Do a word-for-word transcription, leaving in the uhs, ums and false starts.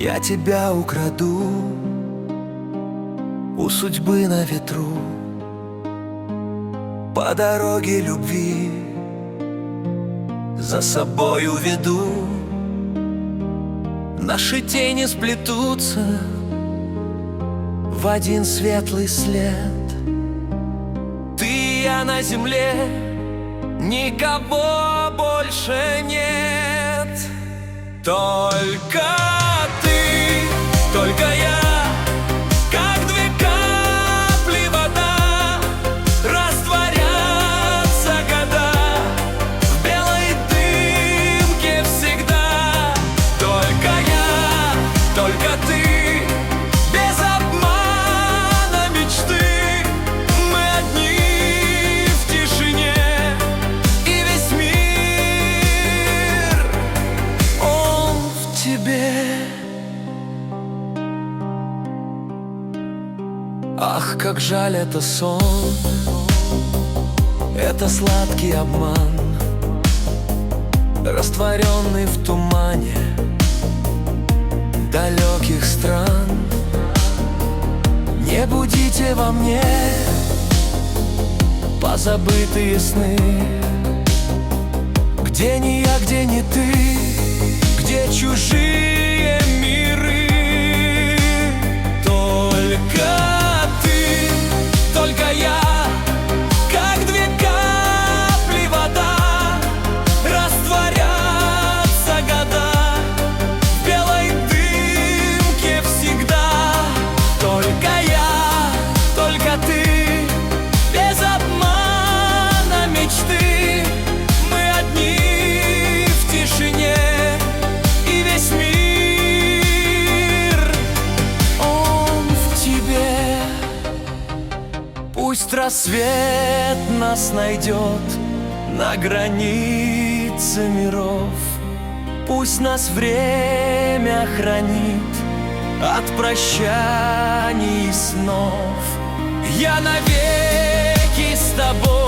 Я тебя украду у судьбы на ветру, по дороге любви за собой уведу. Наши тени сплетутся в один светлый след. Ты и я на земле, никого больше нет. Только ты, только я, как две капли вода, растворятся года в белой дымке всегда. Только я, только ты, без обмана мечты, мы одни в тишине, и весь мир, он в тебе. Ах, как жаль, это сон, это сладкий обман, растворенный в тумане далеких стран. Не будите во мне позабытые сны, где не я, где не ты, где чужие миры. Только ты, только я, как две капли вода, растворятся года в белой дымке всегда. Только я, только ты, без обмана мечты, мы одни в тишине, и весь мир, он в тебе. Пусть рассвет нас найдет на границе миров, пусть нас время хранит от прощаний и снов. Я навеки с тобой.